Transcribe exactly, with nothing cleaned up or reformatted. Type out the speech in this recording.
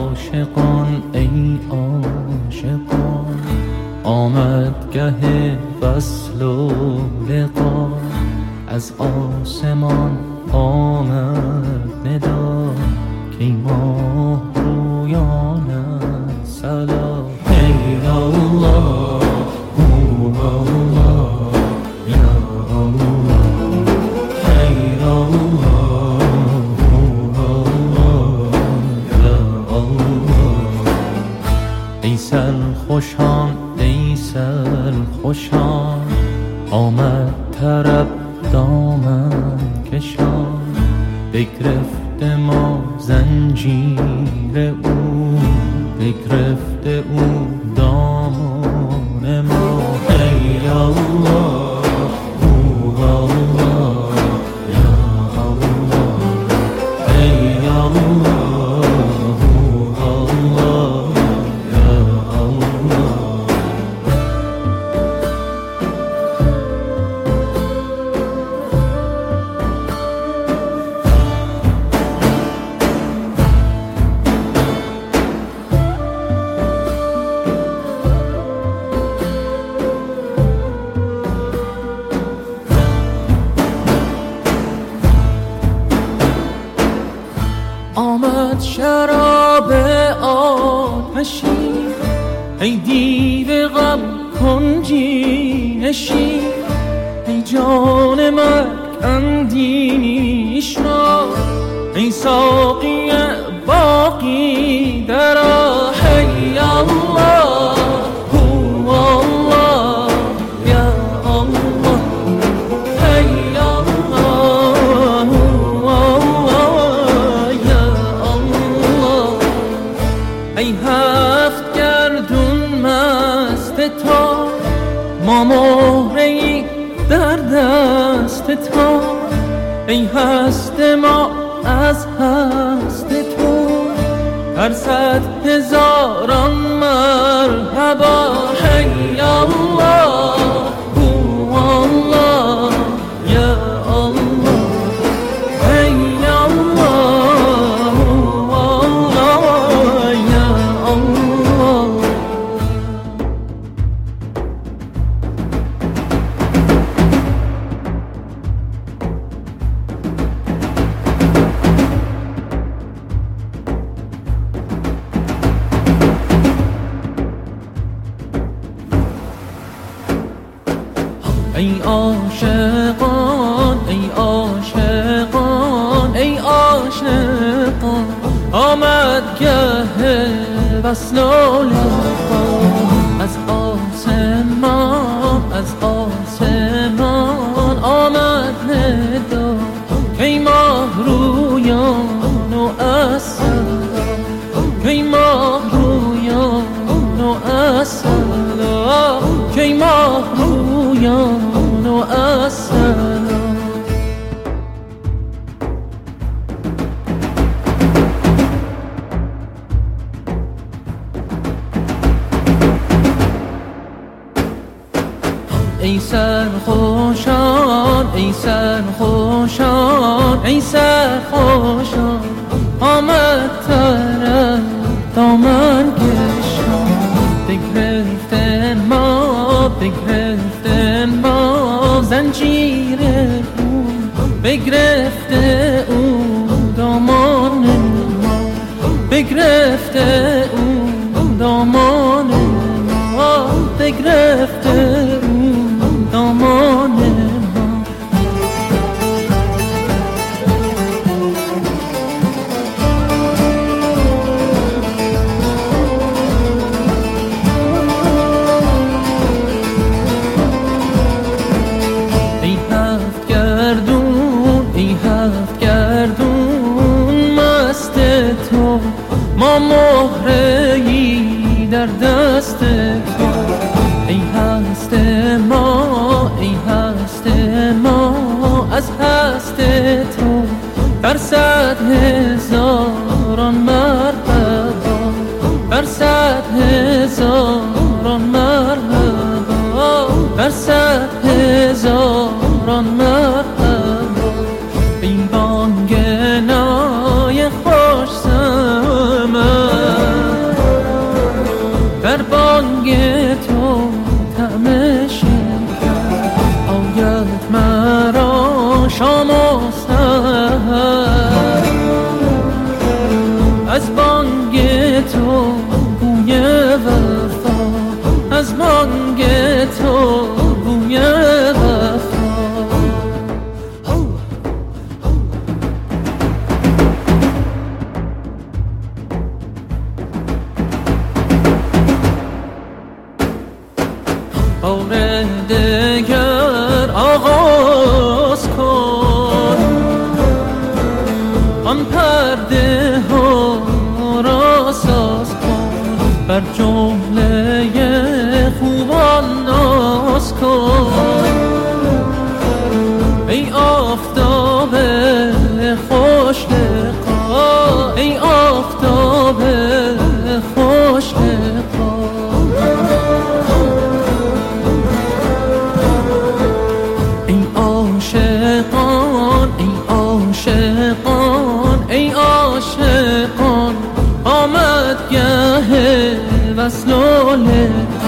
عاشقان ای عاشقان آمد گه وصل و لقا از آسمان آمد ندا کی ماه رویان سلام ای الله او الله یا الله ای الله او الله یا الله ای سرخوشان ای سرخوشان آمد طرب دامن کشان بگرفته ما زنجیر او بگرفته او دامان ما ای الله او الله یا الله ای الله او الله یا الله آمد شراب آتشی ای دیو غم کنجی نشین ای جان مرگ اندیش را ای ساقی باقی درا ای الله هو الله یا الله ای الله هو الله یا الله ای هفت گردون مست تا ما مهره‌ای در دست تا ای هست ما از هست تو هر صد هزاران مرحبا ای الله هو الله یا الله ای الله هو الله یا الله ای عاشقان ای عاشقان ای عاشقان آمد گه وصل و لقا از آسمان از آسمان آمد ندا کی ماه رویان و اصلا کی ماه رویان و اصلا کی ماه رویان و اصلا ای سرخوشان ای سرخوشان ای سرخوشان آمد طرب دامن کشان بگرفتن ما بگرفتن ما زنجیر او بگرفته او دامان ما بگرفته او دامان ما بگرفته او دامان ما ای هفت گردون ای هفت گردون مست تو ما مهره‌ای در دست تو ای هست ما ای هست ما از هست تو در صد هزاران مرحبا در صد هزاران مرحبا در صد هزاران مرحبا این بانگ نای خوش سمن بر جمله خوبان ناز کن. ای آفتاب خوش لقا، ای آفتاب خوش لقا. ای عاشقان، ای عاشقان، ای عاشقان، آمد گه وصل و لقا.